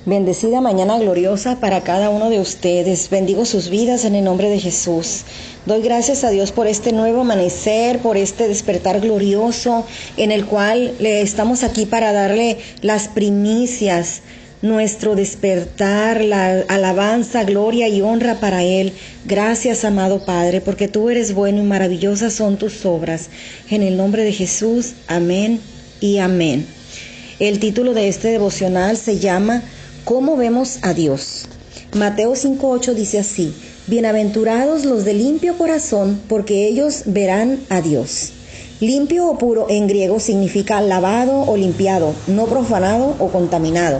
Bendecida mañana gloriosa para cada uno de ustedes. Bendigo sus vidas en el nombre de Jesús. Doy gracias a Dios por este nuevo amanecer, por este despertar glorioso en el cual estamos aquí para darle las primicias, nuestro despertar, la alabanza, gloria y honra para Él. Gracias, amado Padre, porque tú eres bueno y maravillosas son tus obras. En el nombre de Jesús, amén y amén. El título de este devocional se llama ¿Cómo vemos a Dios? Mateo 5:8 dice así: Bienaventurados los de limpio corazón, porque ellos verán a Dios. Limpio o puro en griego significa lavado o limpiado, no profanado o contaminado.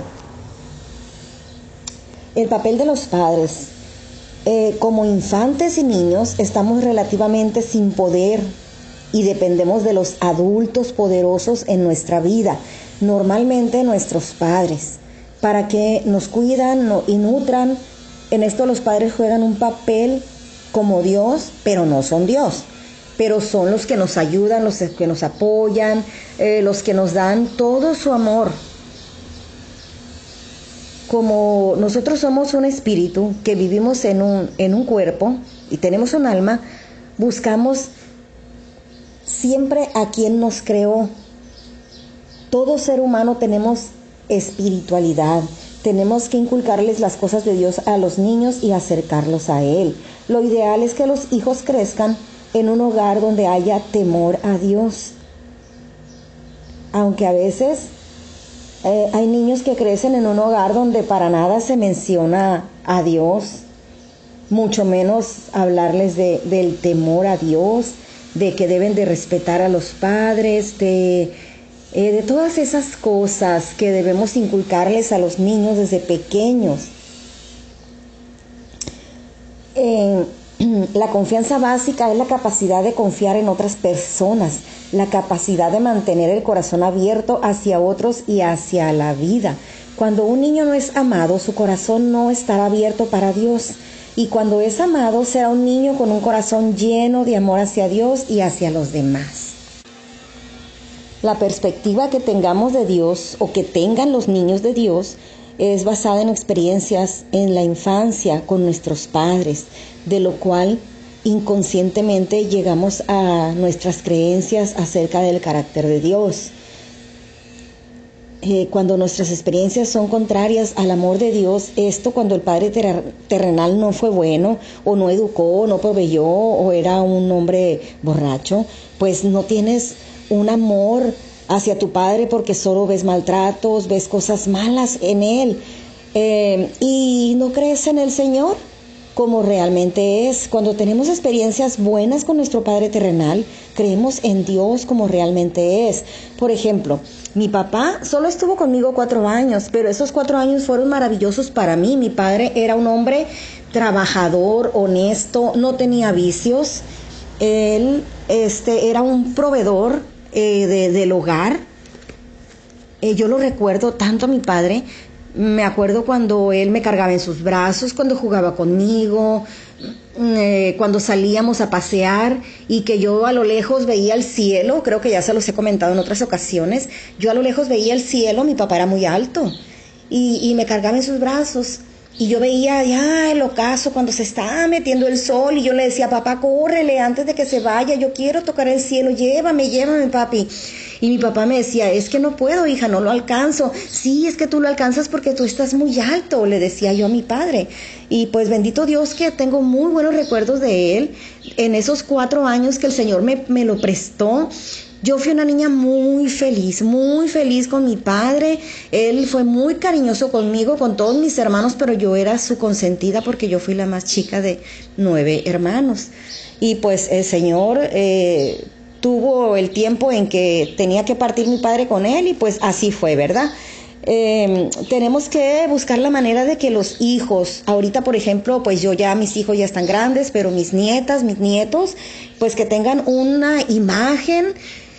El papel de los padres. Como infantes y niños estamos relativamente sin poder y dependemos de los adultos poderosos en nuestra vida, normalmente nuestros padres, para que nos cuidan y nutran. En esto los padres juegan un papel como Dios, pero no son Dios, pero son los que nos ayudan, los que nos apoyan, los que nos dan todo su amor. Como nosotros somos un espíritu que vivimos en un cuerpo y tenemos un alma, buscamos siempre a quien nos creó. Todo ser humano tenemos espiritualidad. Tenemos que inculcarles las cosas de Dios a los niños y acercarlos a Él. Lo ideal es que los hijos crezcan en un hogar donde haya temor a Dios. Aunque a veces hay niños que crecen en un hogar donde para nada se menciona a Dios, mucho menos hablarles del temor a Dios, de que deben de respetar a los padres, de todas esas cosas que debemos inculcarles a los niños desde pequeños. La confianza básica es la capacidad de confiar en otras personas, la capacidad de mantener el corazón abierto hacia otros y hacia la vida. Cuando un niño no es amado, su corazón no estará abierto para Dios. Y cuando es amado, será un niño con un corazón lleno de amor hacia Dios y hacia los demás. La perspectiva que tengamos de Dios o que tengan los niños de Dios es basada en experiencias en la infancia con nuestros padres, de lo cual inconscientemente llegamos a nuestras creencias acerca del carácter de Dios. Cuando nuestras experiencias son contrarias al amor de Dios, esto cuando el padre terrenal no fue bueno, o no educó, o no proveyó, o era un hombre borracho, pues no tienes un amor hacia tu padre porque solo ves maltratos, ves cosas malas en él, y no crees en el Señor como realmente es. Cuando tenemos experiencias buenas con nuestro Padre terrenal, creemos en Dios como realmente es. Por ejemplo, mi papá solo estuvo conmigo 4 años, pero esos 4 años fueron maravillosos para mí. Mi padre era un hombre trabajador, honesto, no tenía vicios. Él era un proveedor del hogar. Yo lo recuerdo tanto a mi padre. Me acuerdo cuando él me cargaba en sus brazos, cuando jugaba conmigo, cuando salíamos a pasear y que yo a lo lejos veía el cielo. Creo que ya se los he comentado en otras ocasiones. Yo a lo lejos veía el cielo, mi papá era muy alto y me cargaba en sus brazos. Y yo veía ya el ocaso cuando se estaba metiendo el sol y yo le decía: papá, córrele antes de que se vaya, yo quiero tocar el cielo, llévame, papi. Y mi papá me decía: es que no puedo, hija, no lo alcanzo. Sí, es que tú lo alcanzas porque tú estás muy alto, le decía yo a mi padre. Y pues bendito Dios que tengo muy buenos recuerdos de él. En esos 4 años que el Señor me lo prestó, yo fui una niña muy feliz con mi padre. Él fue muy cariñoso conmigo, con todos mis hermanos, pero yo era su consentida porque yo fui la más chica de 9 hermanos. Y pues el Señor tuvo el tiempo en que tenía que partir mi padre con él y pues así fue, ¿verdad? Tenemos que buscar la manera de que los hijos, ahorita por ejemplo, pues mis hijos ya están grandes, pero mis nietas, mis nietos, pues que tengan una imagen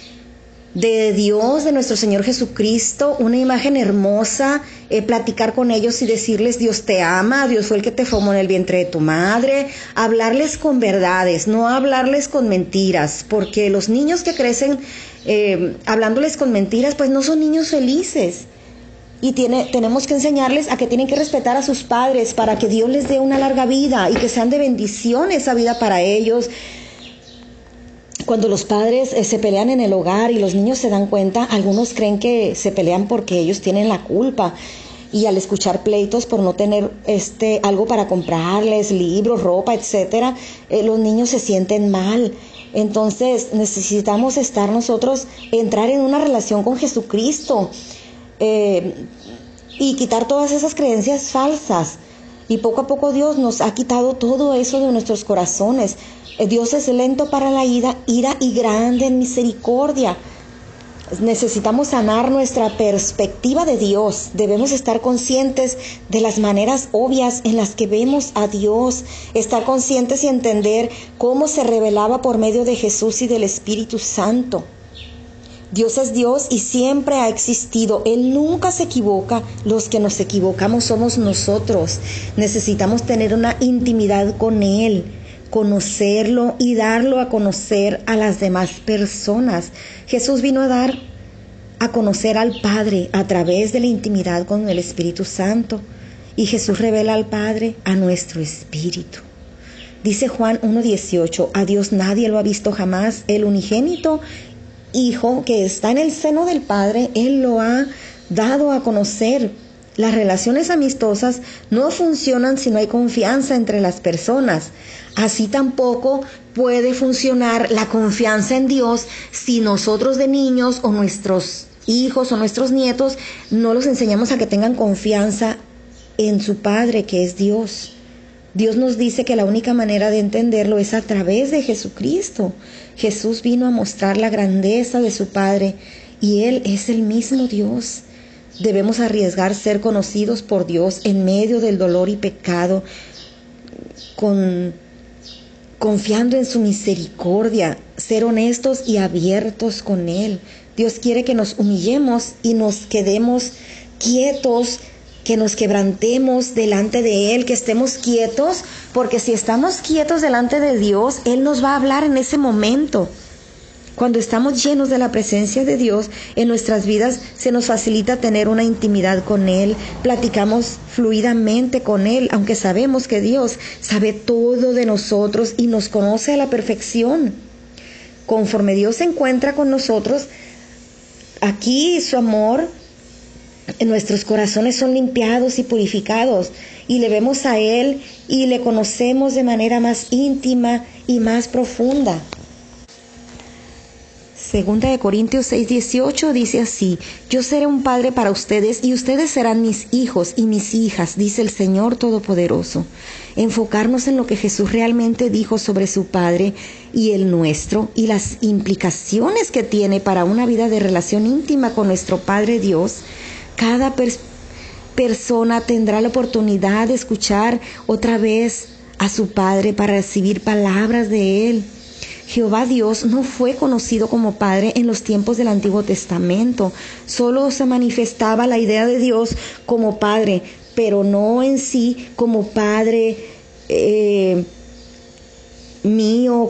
de Dios, de nuestro Señor Jesucristo, una imagen hermosa, platicar con ellos y decirles: Dios te ama, Dios fue el que te formó en el vientre de tu madre, hablarles con verdades, no hablarles con mentiras, porque los niños que crecen hablándoles con mentiras, pues no son niños felices. y tenemos que enseñarles a que tienen que respetar a sus padres para que Dios les dé una larga vida y que sean de bendición esa vida para ellos. Cuando los padres se pelean en el hogar y los niños se dan cuenta, algunos creen que se pelean porque ellos tienen la culpa. Y al escuchar pleitos por no tener algo para comprarles, libros, ropa, etcétera, los niños se sienten mal. Entonces necesitamos entrar en una relación con Jesucristo y quitar todas esas creencias falsas. Y poco a poco Dios nos ha quitado todo eso de nuestros corazones. Dios es lento para la ira y grande en misericordia. Necesitamos sanar nuestra perspectiva de Dios. Debemos estar conscientes de las maneras obvias en las que vemos a Dios. Estar conscientes y entender cómo se revelaba por medio de Jesús y del Espíritu Santo. Dios es Dios y siempre ha existido. Él nunca se equivoca. Los que nos equivocamos somos nosotros. Necesitamos tener una intimidad con Él, conocerlo y darlo a conocer a las demás personas. Jesús vino a dar a conocer al Padre a través de la intimidad con el Espíritu Santo. Y Jesús revela al Padre a nuestro espíritu. Dice Juan 1:18, a Dios nadie lo ha visto jamás, el unigénito Hijo que está en el seno del Padre, Él lo ha dado a conocer. Las relaciones amistosas no funcionan si no hay confianza entre las personas. Así tampoco puede funcionar la confianza en Dios si nosotros de niños o nuestros hijos o nuestros nietos no los enseñamos a que tengan confianza en su Padre, que es Dios. Dios nos dice que la única manera de entenderlo es a través de Jesucristo. Jesús vino a mostrar la grandeza de su Padre y Él es el mismo Dios. Debemos arriesgar ser conocidos por Dios en medio del dolor y pecado, confiando en su misericordia, ser honestos y abiertos con Él. Dios quiere que nos humillemos y nos quedemos quietos, que nos quebrantemos delante de Él, que estemos quietos, porque si estamos quietos delante de Dios, Él nos va a hablar en ese momento. Cuando estamos llenos de la presencia de Dios en nuestras vidas, se nos facilita tener una intimidad con Él, platicamos fluidamente con Él, aunque sabemos que Dios sabe todo de nosotros y nos conoce a la perfección. Conforme Dios se encuentra con nosotros, aquí su amor, nuestros corazones son limpiados y purificados y le vemos a Él y le conocemos de manera más íntima y más profunda. Segunda de Corintios 6:18 dice así: yo seré un padre para ustedes y ustedes serán mis hijos y mis hijas, dice el Señor Todopoderoso. Enfocarnos en lo que Jesús realmente dijo sobre su Padre y el nuestro y las implicaciones que tiene para una vida de relación íntima con nuestro Padre Dios. Cada persona tendrá la oportunidad de escuchar otra vez a su Padre para recibir palabras de Él. Jehová Dios no fue conocido como Padre en los tiempos del Antiguo Testamento. Solo se manifestaba la idea de Dios como Padre, pero no en sí como Padre mío,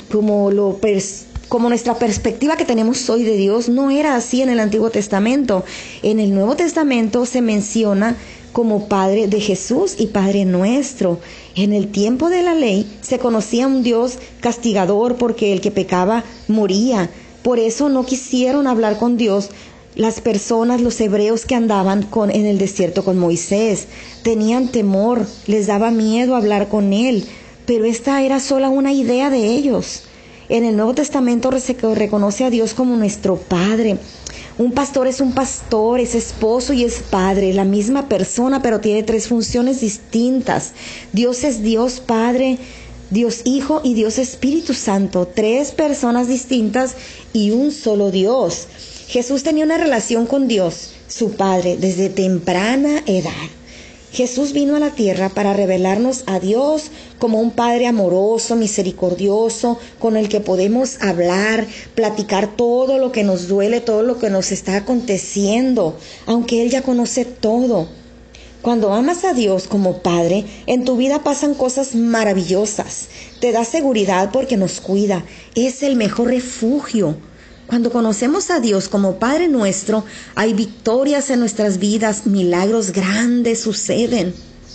como nuestra perspectiva que tenemos hoy de Dios. No era así en el Antiguo Testamento. En el Nuevo Testamento se menciona como Padre de Jesús y Padre nuestro. En el tiempo de la ley se conocía un Dios castigador porque el que pecaba moría. Por eso no quisieron hablar con Dios las personas, los hebreos que andaban en el desierto con Moisés. Tenían temor, les daba miedo hablar con Él, pero esta era solo una idea de ellos. En el Nuevo Testamento se reconoce a Dios como nuestro Padre. Un pastor, es esposo y es padre, la misma persona, pero tiene tres funciones distintas. Dios es Dios Padre, Dios Hijo y Dios Espíritu Santo. Tres personas distintas y un solo Dios. Jesús tenía una relación con Dios, su Padre, desde temprana edad. Jesús vino a la tierra para revelarnos a Dios como un Padre amoroso, misericordioso, con el que podemos hablar, platicar todo lo que nos duele, todo lo que nos está aconteciendo, aunque Él ya conoce todo. Cuando amas a Dios como Padre, en tu vida pasan cosas maravillosas. Te da seguridad porque nos cuida. Es el mejor refugio. Cuando conocemos a Dios como Padre nuestro, hay victorias en nuestras vidas, milagros grandes suceden.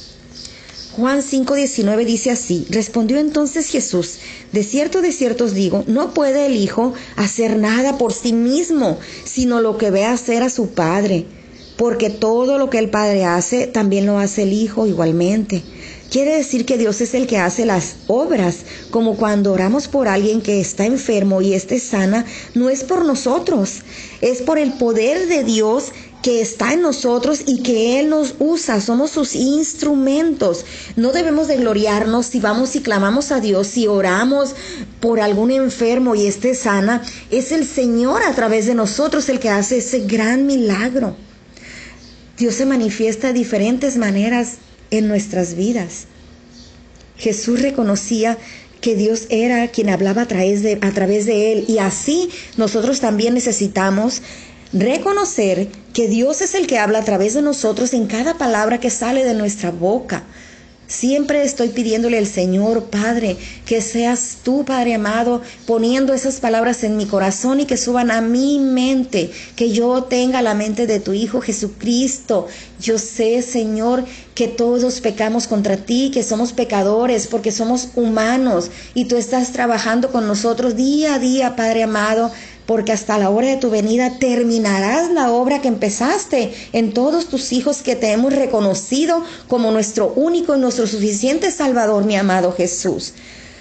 Juan 5:19 dice así: respondió entonces Jesús: de cierto os digo, no puede el Hijo hacer nada por sí mismo, sino lo que ve hacer a su Padre, porque todo lo que el Padre hace, también lo hace el Hijo igualmente. Quiere decir que Dios es el que hace las obras, como cuando oramos por alguien que está enfermo y esté sana, no es por nosotros, es por el poder de Dios que está en nosotros y que Él nos usa, somos sus instrumentos. No debemos de gloriarnos si vamos y clamamos a Dios, si oramos por algún enfermo y esté sana, es el Señor a través de nosotros el que hace ese gran milagro. Dios se manifiesta de diferentes maneras en nuestras vidas. Jesús reconocía que Dios era quien hablaba a través de Él, y así nosotros también necesitamos reconocer que Dios es el que habla a través de nosotros en cada palabra que sale de nuestra boca. Siempre estoy pidiéndole al Señor, Padre, que seas tú, Padre amado, poniendo esas palabras en mi corazón y que suban a mi mente, que yo tenga la mente de tu Hijo Jesucristo. Yo sé, Señor, que todos pecamos contra ti, que somos pecadores porque somos humanos y tú estás trabajando con nosotros día a día, Padre amado, porque hasta la hora de tu venida terminarás la obra que empezaste en todos tus hijos que te hemos reconocido como nuestro único y nuestro suficiente Salvador, mi amado Jesús.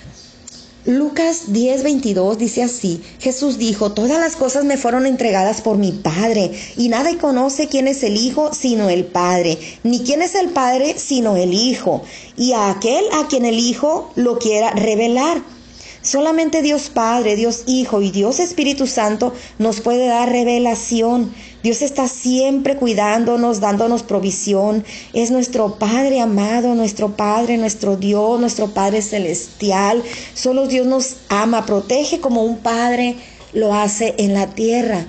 Lucas 10:22 dice así: Jesús dijo: todas las cosas me fueron entregadas por mi Padre, y nadie conoce quién es el Hijo sino el Padre, ni quién es el Padre sino el Hijo, y a aquel a quien el Hijo lo quiera revelar. Solamente Dios Padre, Dios Hijo y Dios Espíritu Santo nos puede dar revelación. Dios está siempre cuidándonos, dándonos provisión. Es nuestro Padre amado, nuestro Padre, nuestro Dios, nuestro Padre celestial. Solo Dios nos ama, protege como un Padre lo hace en la tierra.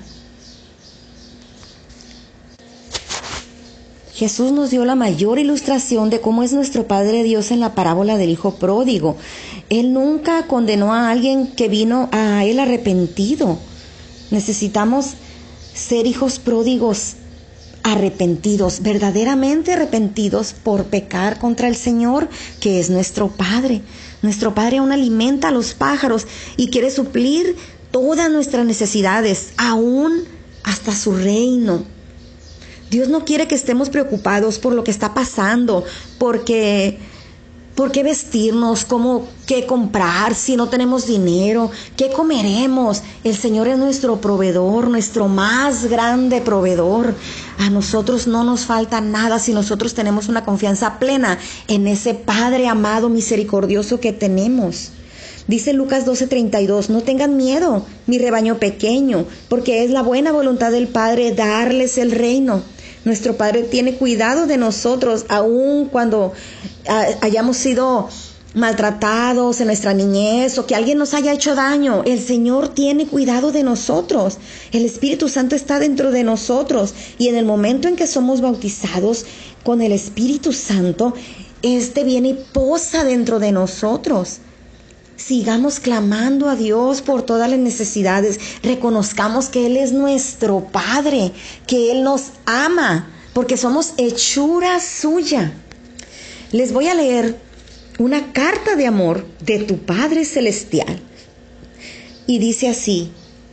Jesús nos dio la mayor ilustración de cómo es nuestro Padre Dios en la parábola del Hijo Pródigo. Él nunca condenó a alguien que vino a Él arrepentido. Necesitamos ser hijos pródigos arrepentidos, verdaderamente arrepentidos por pecar contra el Señor, que es nuestro Padre. Nuestro Padre aún alimenta a los pájaros y quiere suplir todas nuestras necesidades, aún hasta su reino. Dios no quiere que estemos preocupados por lo que está pasando, por qué vestirnos, qué comprar, si no tenemos dinero, qué comeremos. El Señor es nuestro proveedor, nuestro más grande proveedor. A nosotros no nos falta nada si nosotros tenemos una confianza plena en ese Padre amado, misericordioso que tenemos. Dice Lucas 12:32, no tengan miedo, mi rebaño pequeño, porque es la buena voluntad del Padre darles el reino. Nuestro Padre tiene cuidado de nosotros, aun cuando hayamos sido maltratados en nuestra niñez o que alguien nos haya hecho daño. El Señor tiene cuidado de nosotros. El Espíritu Santo está dentro de nosotros. Y en el momento en que somos bautizados con el Espíritu Santo, este viene y posa dentro de nosotros. Sigamos clamando a Dios por todas las necesidades. Reconozcamos que Él es nuestro Padre, que Él nos ama, porque somos hechura suya. Les voy a leer una carta de amor de tu Padre Celestial. Y dice así: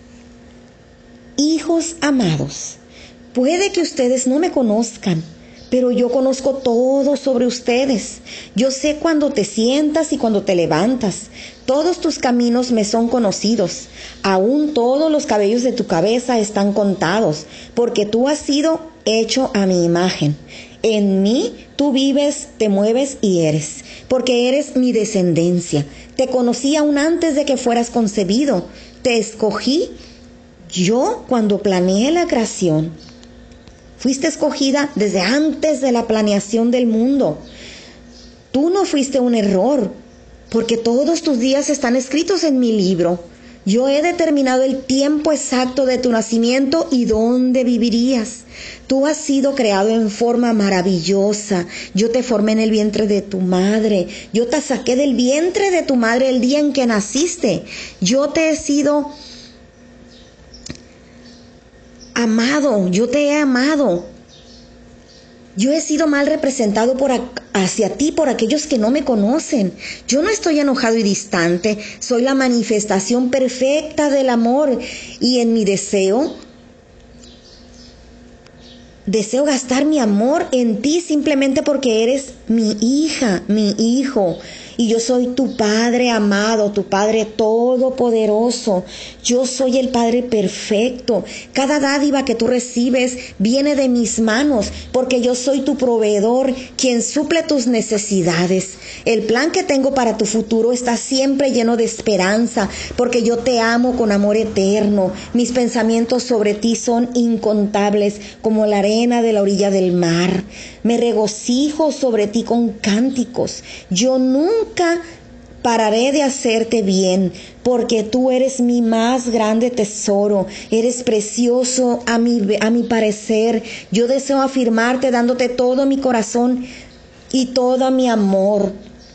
hijos amados, puede que ustedes no me conozcan, pero yo conozco todo sobre ustedes. Yo sé cuando te sientas y cuando te levantas. Todos tus caminos me son conocidos. Aún todos los cabellos de tu cabeza están contados, porque tú has sido hecho a mi imagen. En mí tú vives, te mueves y eres, porque eres mi descendencia. Te conocí aún antes de que fueras concebido. Te escogí yo cuando planeé la creación. Fuiste escogida desde antes de la planeación del mundo. Tú no fuiste un error, porque todos tus días están escritos en mi libro. Yo he determinado el tiempo exacto de tu nacimiento y dónde vivirías. Tú has sido creado en forma maravillosa. Yo te formé en el vientre de tu madre. Yo te saqué del vientre de tu madre el día en que naciste. Yo te he sido amado, yo te he amado. Yo he sido mal representado hacia ti por aquellos que no me conocen. Yo no estoy enojado y distante, soy la manifestación perfecta del amor y en mi deseo gastar mi amor en ti simplemente porque eres mi hija, mi hijo. Y yo soy tu Padre amado, tu Padre todopoderoso. Yo soy el Padre perfecto. Cada dádiva que tú recibes viene de mis manos, porque yo soy tu proveedor, quien suple tus necesidades. El plan que tengo para tu futuro está siempre lleno de esperanza, porque yo te amo con amor eterno. Mis pensamientos sobre ti son incontables, como la arena de la orilla del mar. Me regocijo sobre ti con cánticos. Yo nunca pararé de hacerte bien, porque tú eres mi más grande tesoro. Eres precioso a mi parecer. Yo deseo afirmarte dándote todo mi corazón y todo mi amor.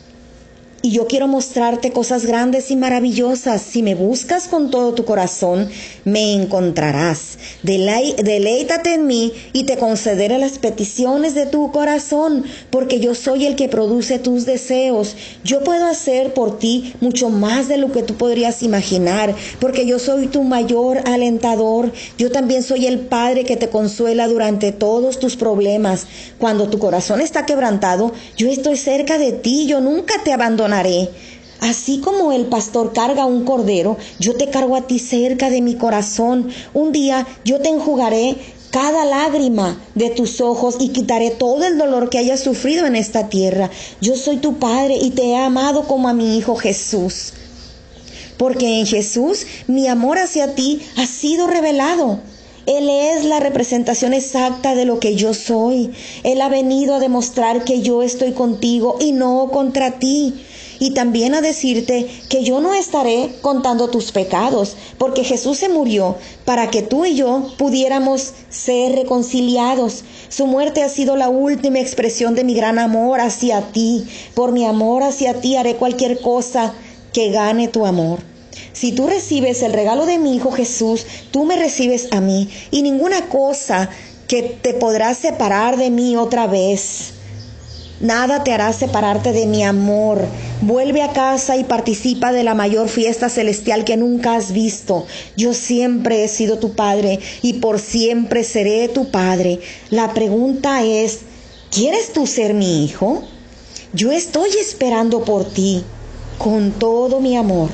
Y yo quiero mostrarte cosas grandes y maravillosas. Si me buscas con todo tu corazón, me encontrarás. Deleítate en mí y te concederé las peticiones de tu corazón, porque yo soy el que produce tus deseos. Yo puedo hacer por ti mucho más de lo que tú podrías imaginar, porque yo soy tu mayor alentador. Yo también soy el Padre que te consuela durante todos tus problemas. Cuando tu corazón está quebrantado, yo estoy cerca de ti. Yo nunca te abandonaré. Así como el pastor carga un cordero, yo te cargo a ti cerca de mi corazón. Un día yo te enjugaré cada lágrima de tus ojos y quitaré todo el dolor que hayas sufrido en esta tierra. Yo soy tu Padre y te he amado como a mi Hijo Jesús. Porque en Jesús mi amor hacia ti ha sido revelado. Él es la representación exacta de lo que yo soy. Él ha venido a demostrar que yo estoy contigo y no contra ti. Y también a decirte que yo no estaré contando tus pecados, porque Jesús se murió para que tú y yo pudiéramos ser reconciliados. Su muerte ha sido la última expresión de mi gran amor hacia ti. Por mi amor hacia ti haré cualquier cosa que gane tu amor. Si tú recibes el regalo de mi Hijo Jesús, tú me recibes a mí, y ninguna cosa que te podrá separar de mí otra vez. Nada te hará separarte de mi amor. Vuelve a casa y participa de la mayor fiesta celestial que nunca has visto. Yo siempre he sido tu Padre y por siempre seré tu Padre. La pregunta es, ¿quieres tú ser mi hijo? Yo estoy esperando por ti con todo mi amor.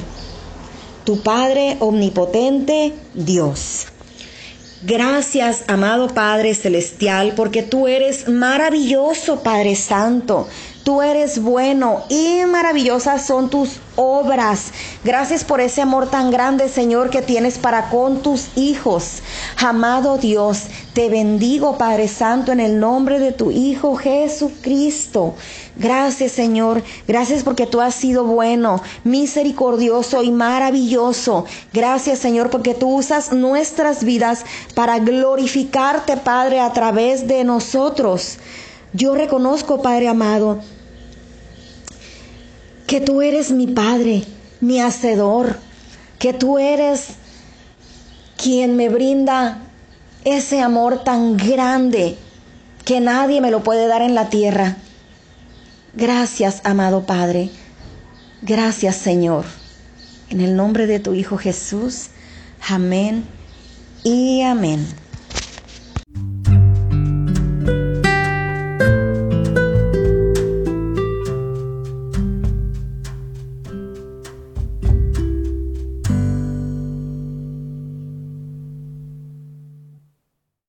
Tu Padre omnipotente, Dios. Gracias, amado Padre Celestial, porque tú eres maravilloso, Padre Santo. Tú eres bueno y maravillosas son tus obras. Gracias por ese amor tan grande, Señor, que tienes para con tus hijos. Amado Dios, te bendigo, Padre Santo, en el nombre de tu Hijo Jesucristo. Gracias, Señor. Gracias porque tú has sido bueno, misericordioso y maravilloso. Gracias, Señor, porque tú usas nuestras vidas para glorificarte, Padre, a través de nosotros. Yo reconozco, Padre amado, que tú eres mi Padre, mi Hacedor, que tú eres quien me brinda ese amor tan grande que nadie me lo puede dar en la tierra. Gracias, amado Padre. Gracias, Señor. En el nombre de tu Hijo Jesús. Amén y amén.